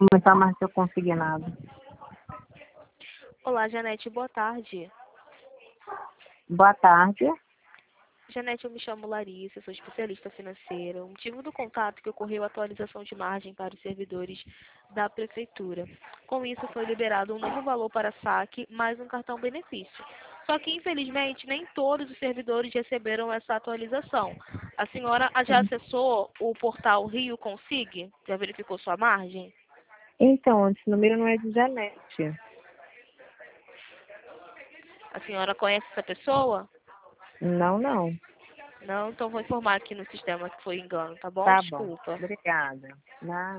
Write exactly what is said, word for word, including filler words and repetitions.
Começar mais se eu conseguir nada. Olá, Janete, boa tarde. Boa tarde. Janete, eu me chamo Larissa, sou especialista financeira. O motivo do contato é que ocorreu a atualização de margem para os servidores da Prefeitura. Com isso, foi liberado um novo valor para saque, mais um cartão benefício. Só que, infelizmente, nem todos os servidores receberam essa atualização. A senhora já acessou o portal Rio Consig? Já verificou sua margem? Então, esse número não é de Janete. A senhora conhece essa pessoa? Não, não. Não, então vou informar aqui no sistema que foi engano, tá bom? Tá bom. Desculpa. Obrigada. Nada.